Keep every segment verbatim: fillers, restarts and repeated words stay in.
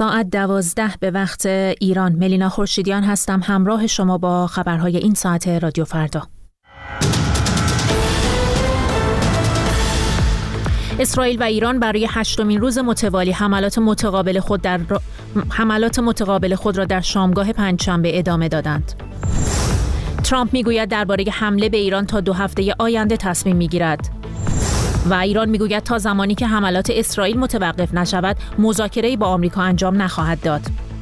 ساعت دوازده به وقت ایران. ملینا خورشیدیان هستم، همراه شما با خبرهای این ساعت رادیو فردا. اسرائیل و ایران برای هشتمین روز متوالی حملات متقابل خود در را... حملات متقابل خود را در شامگاه پنجشنبه ادامه دادند. ترامپ میگوید درباره حمله به ایران تا دو هفته آینده تصمیم میگیرد. و ایران میگوید تا زمانی که حملات اسرائیل متوقف نشود، مذاکره‌ای با آمریکا انجام نخواهد داد.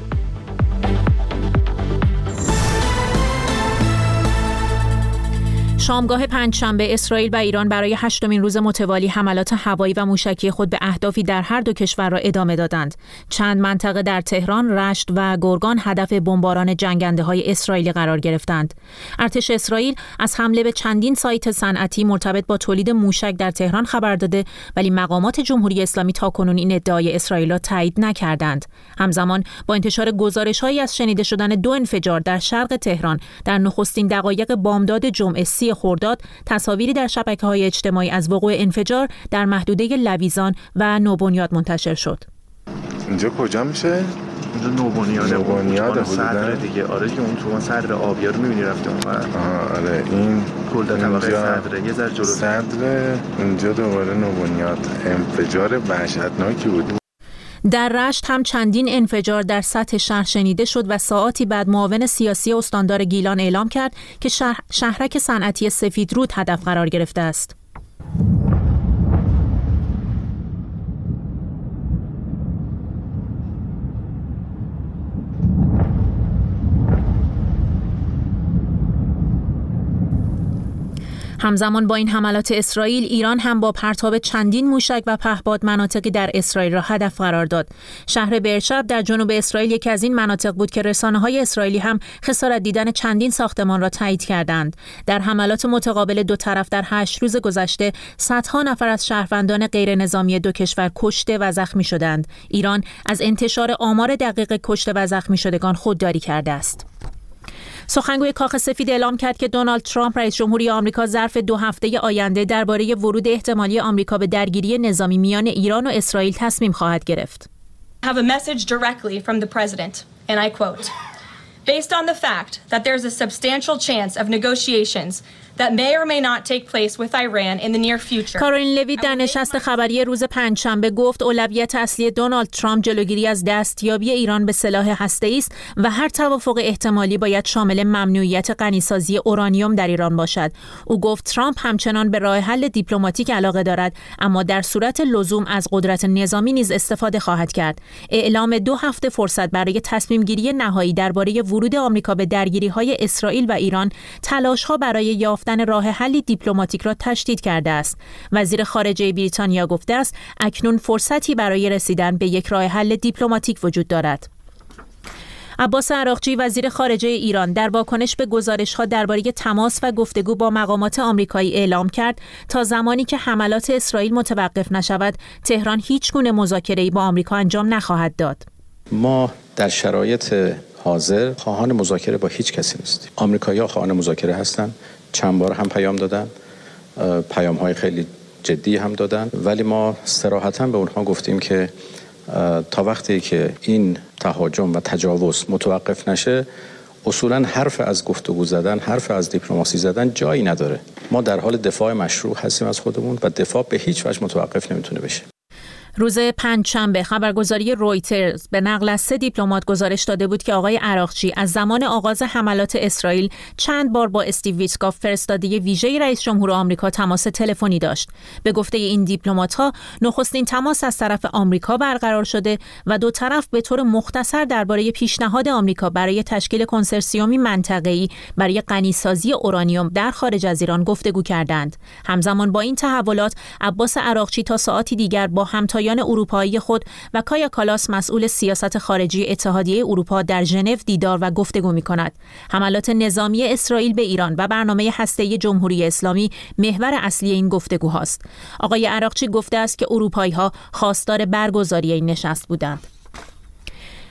شامگاه پنجشنبه اسرائیل و ایران برای هشتمین روز متوالی حملات هوایی و موشکی خود به اهدافی در هر دو کشور را ادامه دادند. چند منطقه در تهران، رشت و گرگان هدف بمباران جنگنده‌های اسرائیلی قرار گرفتند. ارتش اسرائیل از حمله به چندین سایت صنعتی مرتبط با تولید موشک در تهران خبر داده، ولی مقامات جمهوری اسلامی تاکنون این ادعای اسرائیل را تایید نکردند. همزمان با انتشار گزارش‌هایی از شنیده شدن دو انفجار در شرق تهران در نخستین دقایق بامداد جمعه سی خرداد، تصاویری در شبکه‌های اجتماعی از وقوع انفجار در محدوده لویزان و نوبنیاد منتشر شد. اینجا کجا میشه؟ اینجا نوبنیاده. نوبنیاده صدر دیگه. آره که اون تو صدر آبیار می‌بینی رفته اونور. آها آره این کل طبقه صدر یه ذره جلو صدر اینجا دوباره نوبنیاد. انفجار وحشتناکی بود. در رشت هم چندین انفجار در سطح شهر شنیده شد و ساعاتی بعد معاون سیاسی استاندار گیلان اعلام کرد که شهر شهرک صنعتی سفیدرود هدف قرار گرفته است. همزمان با این حملات اسرائیل، ایران هم با پرتاب چندین موشک و پهپاد مناطقی در اسرائیل را هدف قرار داد. شهر برشب در جنوب اسرائیل یکی از این مناطق بود که رسانه‌های اسرائیلی هم خسارت دیدن چندین ساختمان را تایید کردند. در حملات متقابل دو طرف در هشت روز گذشته، صدها نفر از شهروندان غیر نظامی دو کشور کشته و زخمی شدند. ایران از انتشار آمار دقیق کشته و زخمی شدگان خودداری کرده است. سخنگوی کاخ سفید اعلام کرد که دونالد ترامپ رئیس جمهوری آمریکا ظرف دو هفته آینده درباره ورود احتمالی آمریکا به درگیری نظامی میان ایران و اسرائیل تصمیم خواهد گرفت. I have a message directly from the president, and I quote, based on the fact that there's a substantial chance of negotiations that may or may not take place with Iran in the near future. کارولین لویت در نشست خبری روز پنجشنبه گفت اولویت اصلی دونالد ترامپ جلوگیری از دستیابی ایران به سلاح هسته‌ای است و هر توافق احتمالی باید شامل ممنوعیت غنیسازی اورانیوم در ایران باشد. او گفت ترامپ همچنان به راه حل دیپلماتیک علاقه دارد، اما در صورت لزوم از قدرت نظامی نیز استفاده خواهد کرد. اعلام دو هفته فرصت برای تصمیم گیری نهایی درباره ورود آمریکا به درگیری‌های اسرائیل و ایران تلاش‌ها برای یافتن راه حلی دیپلماتیک را تشدید کرده است. وزیر خارجه بریتانیا گفته است اکنون فرصتی برای رسیدن به یک راه حل دیپلماتیک وجود دارد. عباس عراقچی وزیر خارجه ایران در واکنش به گزارش‌ها درباره تماس و گفتگو با مقامات آمریکایی اعلام کرد تا زمانی که حملات اسرائیل متوقف نشود، تهران هیچ گونه مذاکره‌ای با آمریکا انجام نخواهد داد. ما در شرایط حاضر خواهان مذاکره با هیچ کسی نیستیم. آمریکایی‌ها خواهان مذاکره هستند. چند بار هم پیام دادن، پیام‌های خیلی جدی هم دادن، ولی ما صراحتاً به اونها گفتیم که تا وقتی که این تهاجم و تجاوز متوقف نشه، اصولاً حرف از گفتگو زدن، حرف از دیپلماسی زدن جایی نداره. ما در حال دفاع مشروع هستیم از خودمون و دفاع به هیچ وجه متوقف نمیتونه بشه. روز پنجشنبه خبرگزاری رویترز به نقل از سه دیپلمات گزارش داده بود که آقای عراقچی از زمان آغاز حملات اسرائیل چند بار با استیو ویتکاف فرستاده ویژه رئیس جمهور آمریکا تماس تلفنی داشت. به گفته این دیپلمات‌ها نخستین تماس از طرف آمریکا برقرار شده و دو طرف به طور مختصر درباره پیشنهاد آمریکا برای تشکیل کنسرسیومی منطقه‌ای برای غنیسازی اورانیوم در خارج از ایران گفتگو کردند. همزمان با این تحولات عباس عراقچی تا ساعتی دیگر با همتا اروپایی خود و کایا کالاس مسئول سیاست خارجی اتحادیه اروپا در ژنو دیدار و گفتگو می‌کند. حملات نظامی اسرائیل به ایران و برنامه هسته‌ای جمهوری اسلامی محور اصلی این گفتگوهاست. آقای عراقچی گفته است که اروپایی‌ها خواستار برگزاری این نشست بودند.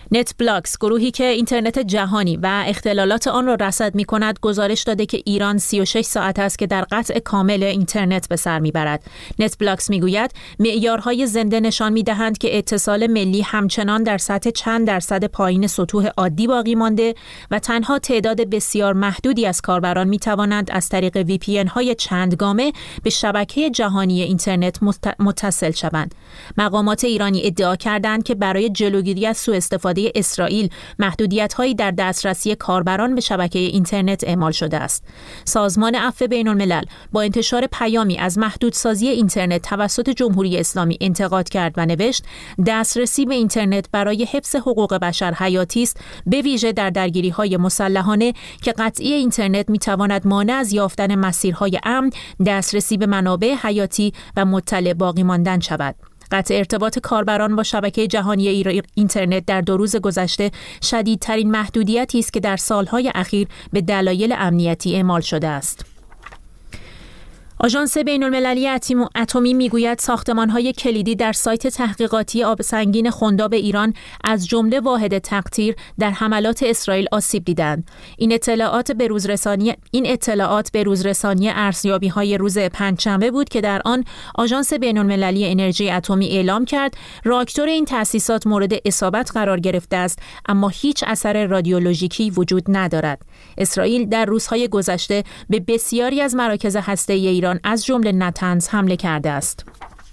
نت بلاکس، گروهی که اینترنت جهانی و اختلالات آن را رصد می‌کند، گزارش داده که ایران سی و شش ساعت است که در قطع کامل اینترنت به سر می‌برد. نت بلاکس می‌گوید معیارهای زنده نشان می‌دهند که اتصال ملی همچنان در سطح چند درصد پایین سطوح عادی باقی مانده و تنها تعداد بسیار محدودی از کاربران می‌توانند از طریق وی پی ان‌های چندگانه به شبکه جهانی اینترنت متصل شوند. مقامات ایرانی ادعا کردند که برای جلوگیری از سوء استفاده اسرائیل محدودیت‌هایی در دسترسی کاربران به شبکه اینترنت اعمال شده است. سازمان عفو بین‌الملل با انتشار پیامی از محدودسازی اینترنت توسط جمهوری اسلامی انتقاد کرد و نوشت: دسترسی به اینترنت برای حفظ حقوق بشر حیاتی است، به ویژه در درگیری‌های مسلحانه که قطعی اینترنت می‌تواند مانع از یافتن مسیرهای امن، دسترسی به منابع حیاتی و مطلع باقی ماندن شود. قطع ارتباط کاربران با شبکه جهانی اینترنت در دو روز گذشته شدیدترین محدودیتی است که در سالهای اخیر به دلایل امنیتی اعمال شده است. آژانس بین‌المللی اتمی میگوید ساختمان‌های کلیدی در سایت تحقیقاتی آب سنگین خنداب ایران از جمله واحد تقطیر در حملات اسرائیل آسیب دیدند. این اطلاعات به روزرسانی این اطلاعات به روزرسانی ارزیابی‌های روز پنجشنبه بود که در آن آژانس بین‌المللی انرژی اتمی اعلام کرد راکتور این تأسیسات مورد اصابت قرار گرفته است، اما هیچ اثر رادیولوژیکی وجود ندارد. اسرائیل در روزهای گذشته به بسیاری از مراکز هسته‌ای ایران از جمله نتنز حمله کرده است.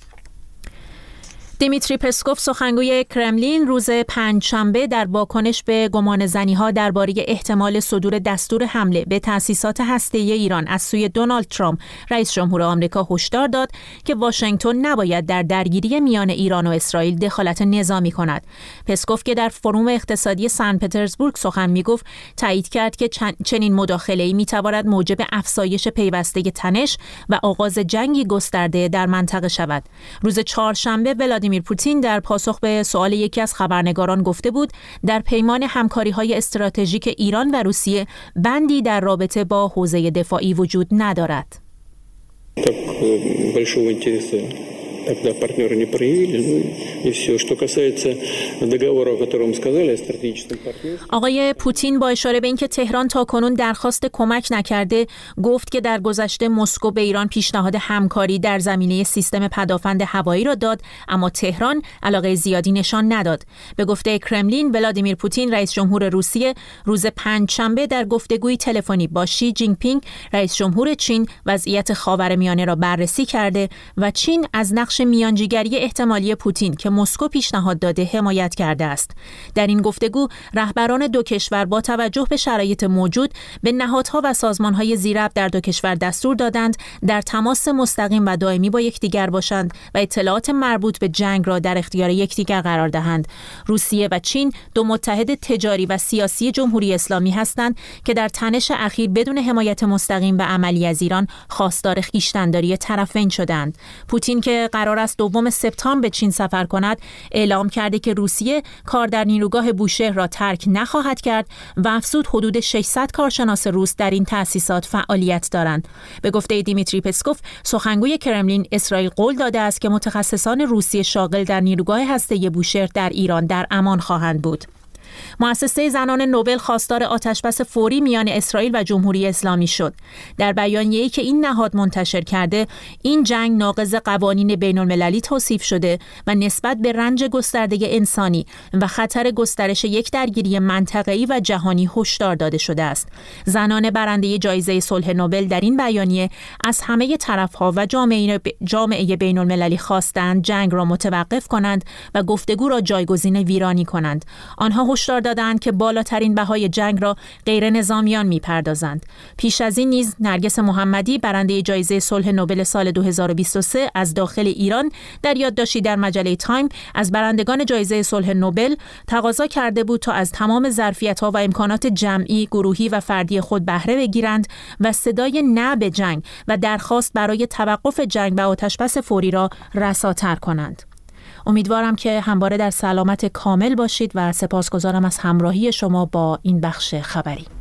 دیمیتری پسکوف، سخنگوی کرملین، روز پنجشنبه در واکنش به گمانه‌زنی‌ها درباره احتمال صدور دستور حمله به تأسیسات هسته‌ای ایران از سوی دونالد ترامپ، رئیس جمهور آمریکا، هشدار داد که واشنگتن نباید در درگیری میان ایران و اسرائیل دخالت نظامی کند. پسکوف که در فروم اقتصادی سن پترزبورگ سخن می‌گفت، تایید کرد که چنین مداخله‌ای می‌تواند موجب افزایش پیوسته تنش و آغاز جنگی گسترده در منطقه شود. روز چهارشنبه ولادیمیر پوتین در پاسخ به سوال یکی از خبرنگاران گفته بود در پیمان همکاری‌های استراتژیک ایران و روسیه بندی در رابطه با حوزه دفاعی وجود ندارد. Тогда партнеры не проявили, ну и все. Что касается договора, о котором сказали, о стратегическом партнерстве. آقای پوتین با اشاره به اینکه تهران تاکنون درخواست کمک نکرده، گفت که در گذشته مسکو به ایران پیشنهاد همکاری در زمینه سیستم پدافند هوایی را داد، اما تهران علاقه زیادی نشان نداد. به گفته کرملین، ولادیمیر پوتین، رئیس جمهور روسیه، روز پنجشنبه در گفتگوی تلفنی با شی جین پینگ، رئیس جمهور چین، وضعیت خاورمیانه را بررسی کرده و چین از نقش میانجیگری احتمالی پوتین که مسکو پیشنهاد داده حمایت کرده است. در این گفتگو رهبران دو کشور با توجه به شرایط موجود به نهادها و سازمانهای ذی‌ربط در دو کشور دستور دادند در تماس مستقیم و دائمی با یکدیگر باشند و اطلاعات مربوط به جنگ را در اختیار یکدیگر قرار دهند. روسیه و چین دو متحد تجاری و سیاسی جمهوری اسلامی هستند که در تنش اخیر بدون حمایت مستقیم و عملی از ایران خواستار خویشتن‌داری طرفین شدند. پوتین که قرار است دوم سپتامبر به چین سفر کند، اعلام کرده که روسیه کار در نیروگاه بوشهر را ترک نخواهد کرد و افزود حدود ششصد کارشناس روس در این تأسیسات فعالیت دارند. به گفته دیمیتری پسکوف، سخنگوی کرملین، اسرائیل قول داده است که متخصصان روسی شاغل در نیروگاه هسته‌ای بوشهر در ایران در امان خواهند بود. مؤسسه زنان نوبل خواستار آتشبس فوری میان اسرائیل و جمهوری اسلامی شد. در بیانیه‌ای که این نهاد منتشر کرده، این جنگ ناقض قوانین بین‌المللی توصیف شده و نسبت به رنج گسترده انسانی و خطر گسترش یک درگیری منطقه‌ای و جهانی هشدار داده شده است. زنان برنده جایزه صلح نوبل در این بیانیه از همه طرف‌ها و جامعه جامعه بین‌المللی خواستند جنگ را متوقف کنند و گفتگو را جایگزین ویرانی کنند. آنها هشدار دادند که بالاترین بهای جنگ را غیر نظامیان می‌پردازند. پیش از این نیز نرگس محمدی، برنده جایزه صلح نوبل سال دو هزار و بیست و سه از داخل ایران، در یادداشتی در مجله تایم از برندگان جایزه صلح نوبل تقاضا کرده بود تا از تمام ظرفیت‌ها و امکانات جمعی، گروهی و فردی خود بهره بگیرند و صدای نه به جنگ و درخواست برای توقف جنگ و آتشبس فوری را رساتر کنند. امیدوارم که همواره در سلامت کامل باشید و سپاسگزارم از همراهی شما با این بخش خبری.